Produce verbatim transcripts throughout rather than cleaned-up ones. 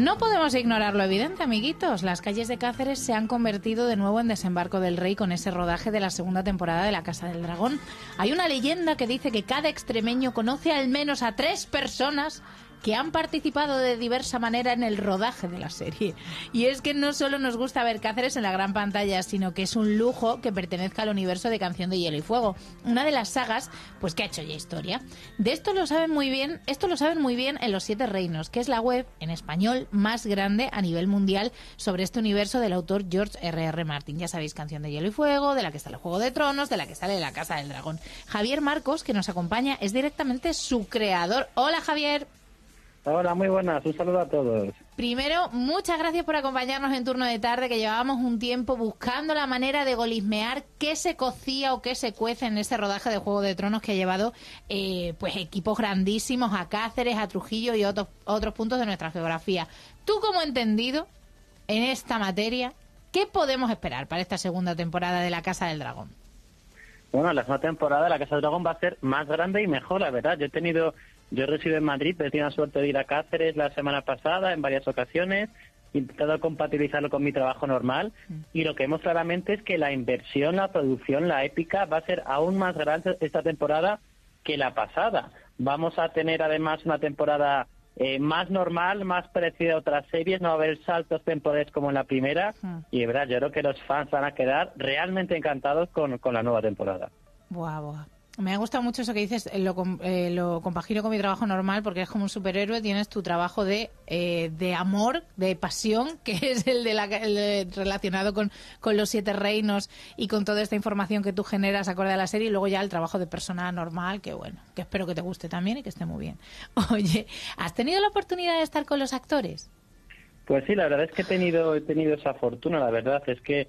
No podemos ignorar lo evidente, amiguitos. Las calles de Cáceres se han convertido de nuevo en Desembarco del Rey con ese rodaje de la segunda temporada de La Casa del Dragón. Hay una leyenda que dice que cada extremeño conoce al menos a tres personas que han participado de diversa manera en el rodaje de la serie. Y es que no solo nos gusta ver Cáceres en la gran pantalla, sino que es un lujo que pertenezca al universo de Canción de Hielo y Fuego, una de las sagas pues que ha hecho ya historia. De esto lo saben muy bien, esto lo saben muy bien en Los Siete Reinos, que es la web en español más grande a nivel mundial sobre este universo del autor George erre erre Martin. Ya sabéis, Canción de Hielo y Fuego, de la que sale Juego de Tronos, de la que sale La Casa del Dragón. Javier Marcos, que nos acompaña, es directamente su creador. Hola, Javier. Hola, muy buenas, un saludo a todos. Primero, muchas gracias por acompañarnos en Turno de Tarde, que llevábamos un tiempo buscando la manera de golismear qué se cocía o qué se cuece en ese rodaje de Juego de Tronos que ha llevado eh, pues equipos grandísimos a Cáceres, a Trujillo y otros, otros puntos de nuestra geografía. Tú, como entendido en esta materia, ¿qué podemos esperar para esta segunda temporada de La Casa del Dragón? Bueno, la segunda temporada de La Casa del Dragón va a ser más grande y mejor, la verdad. Yo he tenido... Yo resido en Madrid, pero he tenido la suerte de ir a Cáceres la semana pasada en varias ocasiones, he intentado compatibilizarlo con mi trabajo normal y lo que vemos claramente es que la inversión, la producción, la épica va a ser aún más grande esta temporada que la pasada. Vamos a tener además una temporada eh, más normal, más parecida a otras series, no va a haber saltos temporales como en la primera y de verdad yo creo que los fans van a quedar realmente encantados con, con la nueva temporada. Buah, buah. Me ha gustado mucho eso que dices, lo, eh, lo compagino con mi trabajo normal porque eres como un superhéroe, tienes tu trabajo de eh, de amor, de pasión, que es el, de la, el de, relacionado con, con los siete reinos y con toda esta información que tú generas acorde a la serie, y luego ya el trabajo de persona normal, que bueno, que espero que te guste también y que esté muy bien. Oye, ¿has tenido la oportunidad de estar con los actores? Pues sí, la verdad es que he tenido, he tenido esa fortuna, la verdad es que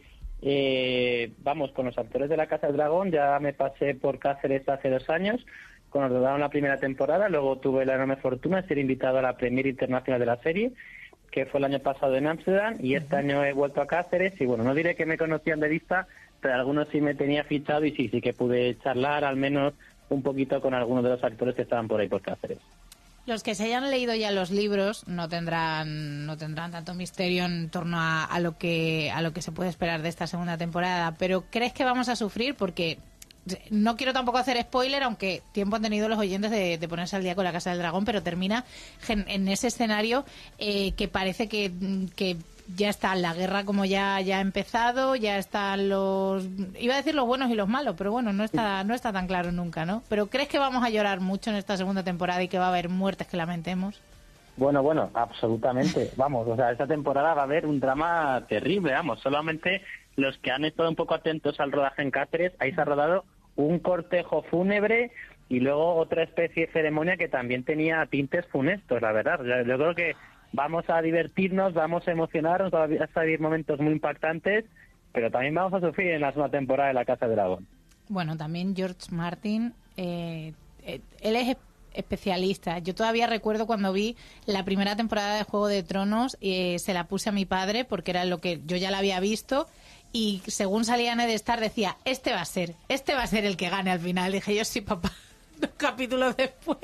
Eh, vamos, con los actores de La Casa del Dragón ya me pasé por Cáceres hace dos años cuando rodaron la primera temporada, luego tuve la enorme fortuna de ser invitado a la Premier Internacional de la serie, que fue el año pasado en Ámsterdam, y este año he vuelto a Cáceres y bueno, no diré que me conocían de vista, pero algunos sí me tenía fichado y sí, sí que pude charlar al menos un poquito con algunos de los actores que estaban por ahí por Cáceres. Los que se hayan leído ya los libros no tendrán no tendrán tanto misterio en torno a, a lo que a lo que se puede esperar de esta segunda temporada, pero ¿crees que vamos a sufrir? Porque no quiero tampoco hacer spoiler, aunque tiempo han tenido los oyentes de, de ponerse al día con La Casa del Dragón, pero termina en, en ese escenario eh, que parece que, que ya está la guerra, como ya ya ha empezado, ya están los, iba a decir los buenos y los malos, pero bueno, no está no está tan claro nunca, ¿no? Pero ¿crees que vamos a llorar mucho en esta segunda temporada y que va a haber muertes que lamentemos? Bueno, bueno, absolutamente, vamos, o sea, esta temporada va a haber un drama terrible, vamos, solamente los que han estado un poco atentos al rodaje en Cáceres, ahí se ha rodado un cortejo fúnebre y luego otra especie de ceremonia que también tenía tintes funestos, la verdad. Yo creo que vamos a divertirnos, vamos a emocionarnos, vamos a vivir momentos muy impactantes, pero también vamos a sufrir en la segunda temporada de La Casa del Dragón. Bueno, también George Martin, eh, eh, él es especialista. Yo todavía recuerdo cuando vi la primera temporada de Juego de Tronos, eh, se la puse a mi padre porque era lo que yo ya la había visto, y según salía Ned Stark decía, este va a ser, este va a ser el que gane al final. Dije yo, sí, papá, dos capítulos después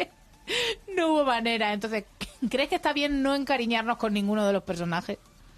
no hubo manera. Entonces, ¿crees que está bien no encariñarnos con ninguno de los personajes?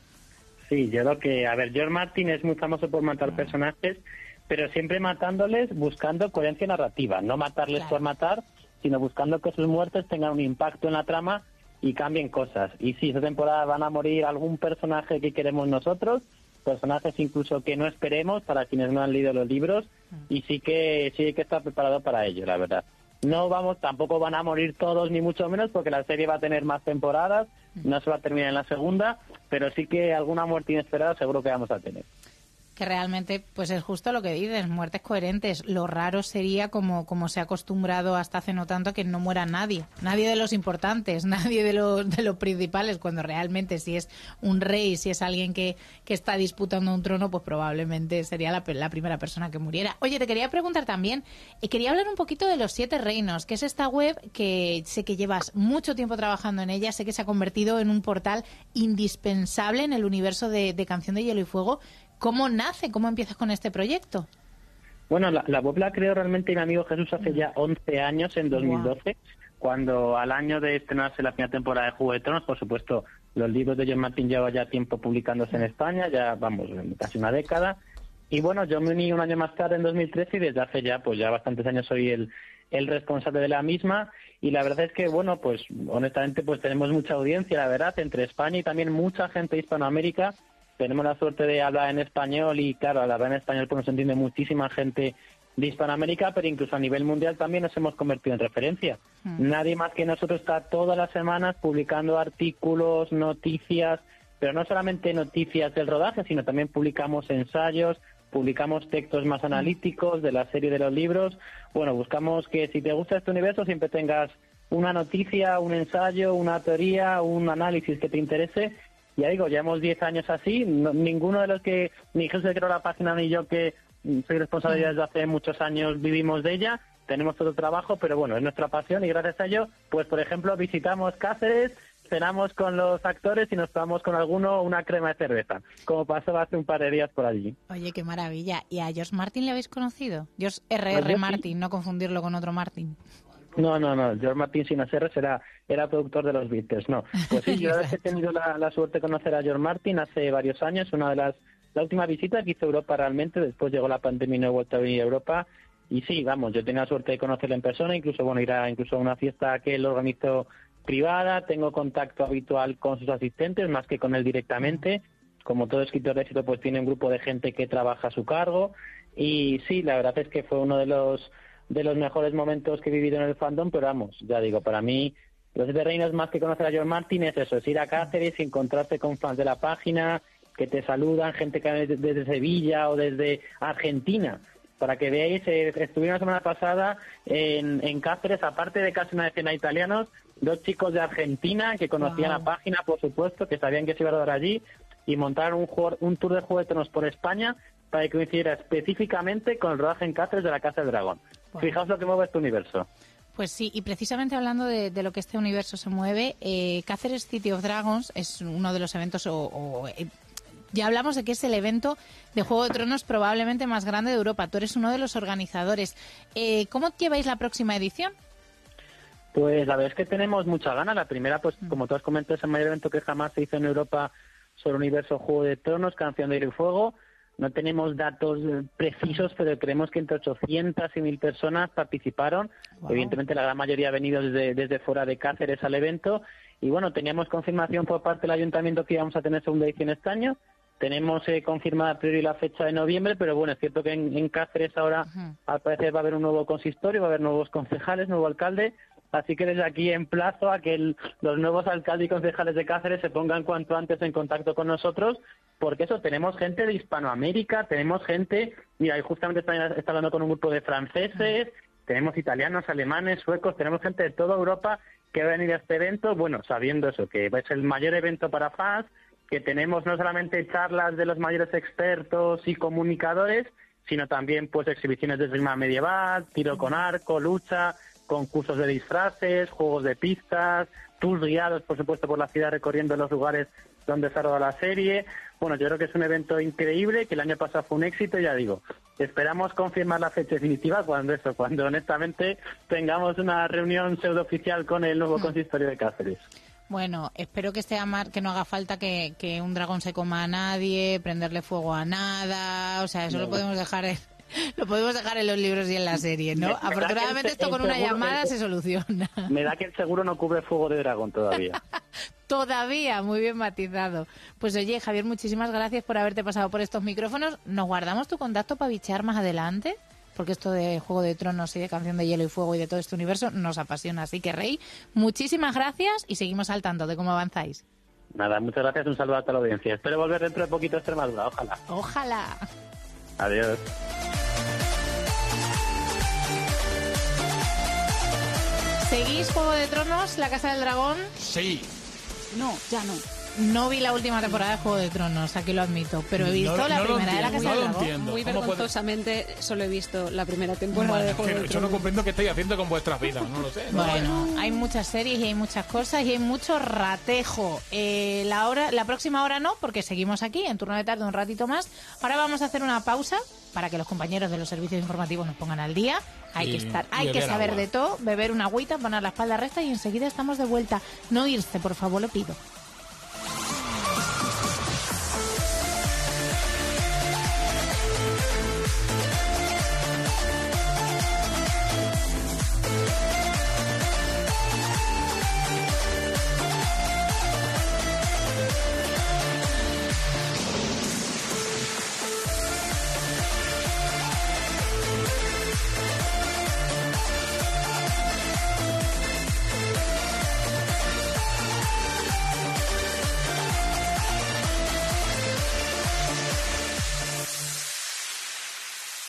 Sí, yo creo que, a ver, George Martin es muy famoso por matar ah. personajes, pero siempre matándoles buscando coherencia narrativa, no matarles claro. por matar, sino buscando que sus muertes tengan un impacto en la trama y cambien cosas. Y sí, esta temporada van a morir algún personaje que queremos nosotros, personajes incluso que no esperemos para quienes no han leído los libros, y sí que sí hay que estar preparado para ello, la verdad. No vamos, tampoco van a morir todos ni mucho menos, porque la serie va a tener más temporadas, no se va a terminar en la segunda, pero sí que alguna muerte inesperada seguro que vamos a tener. Que realmente pues es justo lo que dices, muertes coherentes. Lo raro sería, como como se ha acostumbrado hasta hace no tanto, que no muera nadie, nadie de los importantes, nadie de los de los principales, cuando realmente si es un rey, si es alguien que, que está disputando un trono, pues probablemente sería la, la primera persona que muriera. Oye, te quería preguntar también, eh, quería hablar un poquito de Los Siete Reinos, que es esta web que sé que llevas mucho tiempo trabajando en ella, sé que se ha convertido en un portal indispensable en el universo de, de Canción de Hielo y Fuego. ¿Cómo nace? ¿Cómo empiezas con este proyecto? Bueno, la, la web la creó realmente mi amigo Jesús hace ya once años, en dos mil doce, wow. cuando al año de estrenarse la primera temporada de Juego de Tronos, por supuesto, los libros de George Martin llevan ya tiempo publicándose en España, ya vamos, casi una década. Y bueno, yo me uní un año más tarde, en dos mil trece, y desde hace ya, pues ya bastantes años soy el, el responsable de la misma. Y la verdad es que, bueno, pues honestamente, pues tenemos mucha audiencia, la verdad, entre España y también mucha gente de Hispanoamérica. Tenemos la suerte de hablar en español y, claro, al hablar en español pues nos entiende muchísima gente de Hispanoamérica, pero incluso a nivel mundial también nos hemos convertido en referencia. Mm. Nadie más que nosotros está todas las semanas publicando artículos, noticias, pero no solamente noticias del rodaje, sino también publicamos ensayos, publicamos textos más analíticos de la serie de los libros. Bueno, buscamos que si te gusta este universo siempre tengas una noticia, un ensayo, una teoría, un análisis que te interese. Ya digo, llevamos diez años así, no, ninguno de los que, ni Jesús que creó la página ni yo que soy responsable desde hace muchos años vivimos de ella, tenemos todo trabajo, pero bueno, es nuestra pasión y gracias a ello, pues por ejemplo, visitamos Cáceres, cenamos con los actores y nos tomamos con alguno una crema de cerveza, como pasó hace un par de días por allí. Oye, qué maravilla. ¿Y a George Martin le habéis conocido? George R R. Pues Martin, sí. No confundirlo con otro Martin. No, no, no, George Martin sin hacer era, era productor de los Beatles, no. Pues sí, yo la verdad he tenido la, la suerte de conocer a George Martin hace varios años, una de las, la última visita que hizo a Europa realmente, después llegó la pandemia y no he vuelto a venir a Europa, y sí, vamos, yo tenía la suerte de conocerle en persona, incluso, bueno, ir a, incluso a una fiesta que él organizó privada, tengo contacto habitual con sus asistentes, más que con él directamente, como todo escritor de éxito, pues tiene un grupo de gente que trabaja a su cargo, y sí, la verdad es que fue uno de los de los mejores momentos que he vivido en el fandom, pero vamos, ya digo, para mí Los Siete Reinos, más que conocer a George Martin, es eso, es ir a Cáceres, encontrarte con fans de la página, que te saludan, gente que viene desde Sevilla o desde Argentina, para que veáis, eh, estuve la semana pasada en, en Cáceres, aparte de casi una decena de italianos, dos chicos de Argentina que conocían wow. la página, por supuesto, que sabían que se iba a dar allí, y montaron un, juego, un tour de Juego de Tronos por España para que coincidiera específicamente con el rodaje en Cáceres de la Casa del Dragón. Bueno. Fijaos lo que mueve este universo. Pues sí, y precisamente hablando de, de lo que este universo se mueve, eh, Cáceres City of Dragons es uno de los eventos, o, o eh, ya hablamos de que es el evento de Juego de Tronos probablemente más grande de Europa. Tú eres uno de los organizadores. Eh, ¿Cómo lleváis la próxima edición? Pues la verdad es que tenemos mucha ganas. La primera, pues mm. como tú has comentado, es el mayor evento que jamás se hizo en Europa sobre el universo Juego de Tronos, Canción de Hielo y Fuego. No tenemos datos precisos, pero creemos que entre ochocientas y mil personas participaron. Wow. Evidentemente, la gran mayoría ha venido desde, desde fuera de Cáceres al evento. Y bueno, teníamos confirmación por parte del ayuntamiento que íbamos a tener segunda edición este año. Tenemos eh, confirmada a priori la fecha de noviembre, pero bueno, es cierto que en, en Cáceres ahora uh-huh. al parecer va a haber un nuevo consistorio, va a haber nuevos concejales, nuevo alcalde. Así que desde aquí emplazo a que el, los nuevos alcaldes y concejales de Cáceres se pongan cuanto antes en contacto con nosotros, porque eso, tenemos gente de Hispanoamérica, tenemos gente, mira, justamente está, está hablando con un grupo de franceses, tenemos italianos, alemanes, suecos, tenemos gente de toda Europa que va a venir a este evento, bueno, sabiendo eso, que es el mayor evento para fans, que tenemos no solamente charlas de los mayores expertos y comunicadores, sino también pues exhibiciones de esgrima medieval, tiro con arco, lucha, concursos de disfraces, juegos de pistas, tours guiados, por supuesto, por la ciudad recorriendo los lugares donde se ha rodado la serie. Bueno, yo creo que es un evento increíble, que el año pasado fue un éxito, ya digo. Esperamos confirmar la fecha definitiva cuando eso, cuando honestamente tengamos una reunión pseudooficial con el nuevo consistorio de Cáceres. Bueno, espero que esté a mar, que no haga falta que, que un dragón se coma a nadie, prenderle fuego a nada, o sea, eso no. Lo podemos dejar en... Lo podemos dejar en los libros y en la serie, ¿no? Me, Afortunadamente esto con una seguro, llamada el, se soluciona. Me da que el seguro no cubre fuego de dragón todavía. Todavía, muy bien matizado. Pues oye, Javier, muchísimas gracias por haberte pasado por estos micrófonos. ¿Nos guardamos tu contacto para bichear más adelante? Porque esto de Juego de Tronos y de Canción de Hielo y Fuego y de todo este universo nos apasiona. Así que, Rey, muchísimas gracias y seguimos al tanto de cómo avanzáis. Nada, muchas gracias, un saludo a toda la audiencia. Espero volver dentro de poquito a Extremadura, ojalá. Ojalá. Adiós. ¿Seguís Juego de Tronos, La Casa del Dragón? Sí. No, ya no. No vi la última temporada de Juego de Tronos, aquí lo admito, pero he visto no, la no primera de la Casa no del Dragón. entiendo. Muy vergonzosamente puede... solo he visto la primera temporada bueno, de Juego de Tronos. Tronos. Yo no comprendo qué estáis haciendo con vuestras vidas, no lo sé. ¿no? Bueno, hay muchas series y hay muchas cosas y hay mucho ratejo. Eh, la, hora, la próxima hora no, porque seguimos aquí en turno de tarde un ratito más. Ahora vamos a hacer una pausa para que los compañeros de los servicios informativos nos pongan al día. Hay y, que estar, hay que saber agua. de todo, beber una agüita, poner la espalda recta y enseguida estamos de vuelta. No irse, por favor, lo pido.